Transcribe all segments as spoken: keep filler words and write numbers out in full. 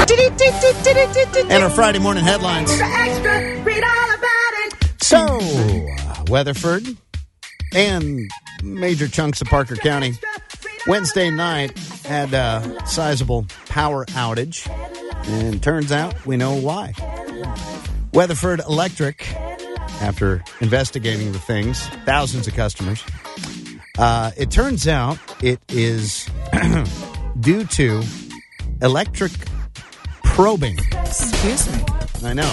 And our Friday morning headlines. Extra, read all about it. So, uh, Weatherford and major chunks of Parker County Wednesday night had a sizable power outage. And turns out we know why. Weatherford Electric, after investigating the things, thousands of customers, uh, it turns out it is due to electric probing. Excuse me. I know.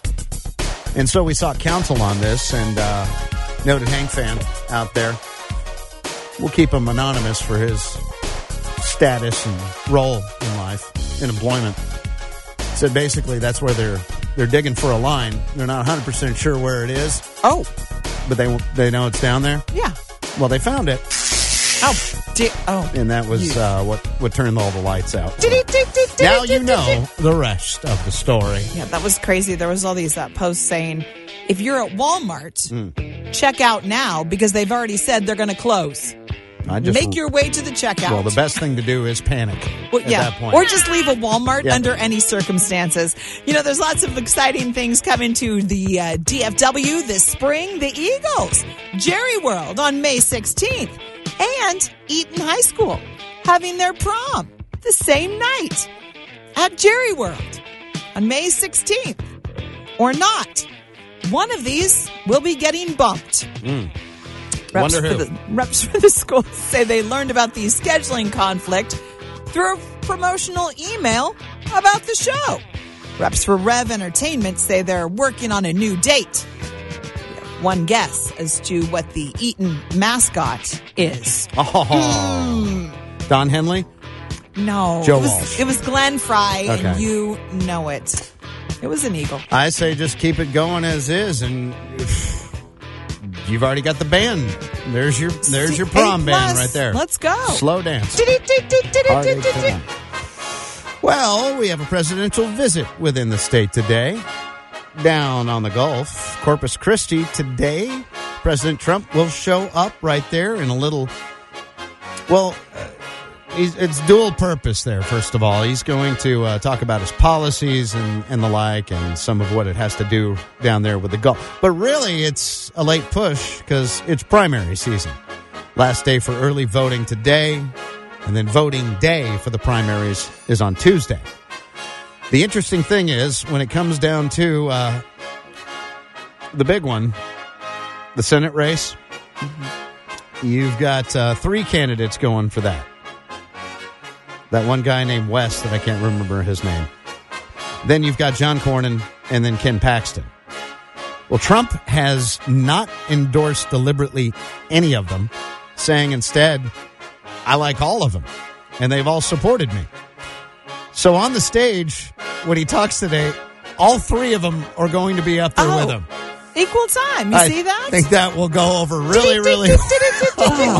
And so we sought counsel on this, and uh, noted Hank fan out there. We'll keep him anonymous for his status and role in life, in employment. So basically, that's where they're they're digging for a line. They're not one hundred percent sure where it is. Oh. But they they know it's down there? Yeah. Well, they found it. Oh. Di- oh. And that was uh, what, what turned all the lights out. Now you know the rest of the story. Yeah, that was crazy. There was all these uh, posts saying, if you're at Walmart, mm. check out now because they've already said they're going to close. I just, Make your way to the checkout. Well, the best thing to do is panic well, at yeah. that point. Or just leave a Walmart yeah. under any circumstances. You know, there's lots of exciting things coming to the uh, D F W this spring. The Eagles, Jerry World on May sixteenth, and Eaton High School having their prom the same night at Jerry World on May sixteenth. Or not. One of these will be getting bumped. Mm. Reps Wonder for, who. the, reps for the school say they learned about the scheduling conflict through a promotional email about the show. Reps for Rev Entertainment say they're working on a new date. One guess as to what the Eaton mascot is. Oh. Mm. Don Henley? No. Joe it was, Walsh. It was Glenn Fry, Okay. and you know it. It was an eagle. I say just keep it going as is, and you've already got the band. There's your there's your prom Eight band plus. right there. Let's go. Slow dance. Well, we have a presidential visit within the state today. Down on the Gulf, Corpus Christi today, President Trump will show up right there in a little, well, uh, he's, it's dual purpose there, first of all. He's going to uh, talk about his policies and, and the like and some of what it has to do down there with the Gulf. But really, it's a late push because it's primary season. Last day for early voting today, and then voting day for the primaries is on Tuesday. The interesting thing is, when it comes down to uh, the big one, the Senate race, mm-hmm. you've got uh, three candidates going for that. That one guy named West that I can't remember his name. Then you've got John Cornyn and then Ken Paxton. Well, Trump has not endorsed deliberately any of them, saying instead, I like all of them, and they've all supported me. So on the stage, when he talks today, all three of them are going to be up there oh, with him. Equal time. You I see that? I think that will go over really, really well.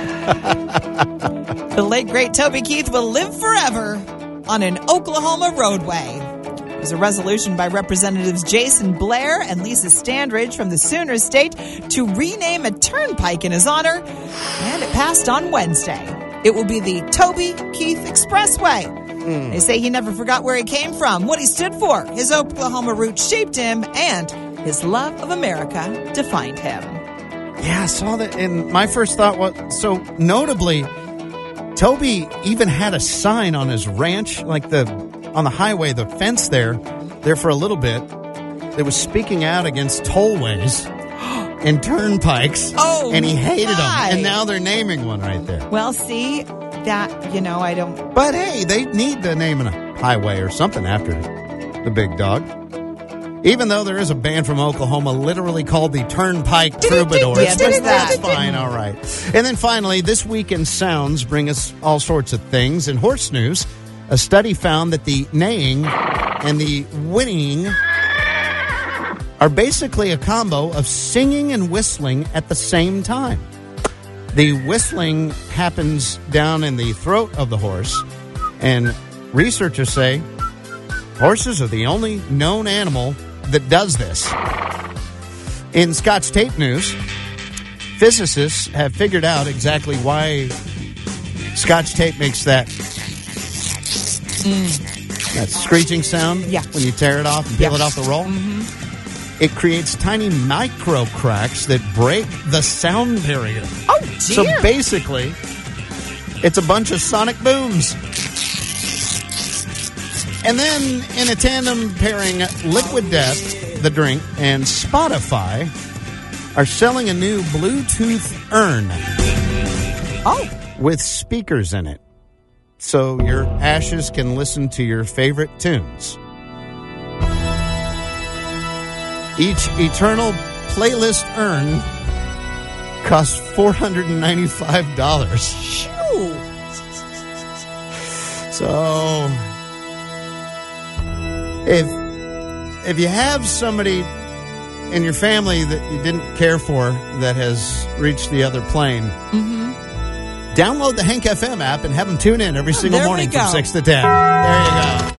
The late, great Toby Keith will live forever on an Oklahoma roadway. There's a resolution by Representatives Jason Blair and Lisa Standridge from the Sooner State to rename a turnpike in his honor, and it passed on Wednesday. It will be the Toby Keith Expressway. Mm. They say he never forgot where he came from, what he stood for. His Oklahoma roots shaped him, and his love of America defined him. Yeah, I saw that, and my first thought was, so notably, Toby even had a sign on his ranch, like the on the highway, the fence there, there for a little bit, that was speaking out against tollways and turnpikes, oh, and he hated my. them, and now they're naming one right there. Well, see, that, you know, I don't... But hey, they need to name a highway or something after the big dog. Even though there is a band from Oklahoma literally called the Turnpike Troubadours. Yeah, there's That's that. fine, all right. And then finally, this weekend sounds bring us all sorts of things. In horse news, a study found that the neighing and the whinnying are basically a combo of singing and whistling at the same time. The whistling happens down in the throat of the horse, and researchers say horses are the only known animal that does this. In Scotch Tape news, physicists have figured out exactly why Scotch tape makes that mm. That screeching sound Yeah. when you tear it off and peel Yeah. it off the roll. Mm-hmm. It creates tiny micro cracks that break the sound barrier. Oh, dear. So basically, it's a bunch of sonic booms. And then in a tandem pairing, Liquid Death, the drink, and Spotify are selling a new Bluetooth urn oh, with speakers in it. So your ashes can listen to your favorite tunes. Each Eternal Playlist urn costs four hundred ninety-five dollars. shoo. So if if you have somebody in your family that you didn't care for that has reached the other plane, Mm-hmm. download the Hank F M app and have them tune in every single there we morning from go. six to ten. There you go.